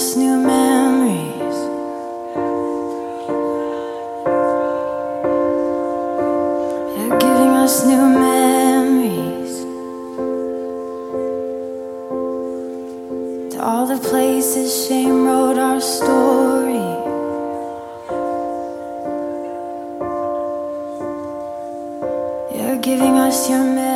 us new memories. You're giving us new memories. To all the places shame wrote our story. You're giving us your memories.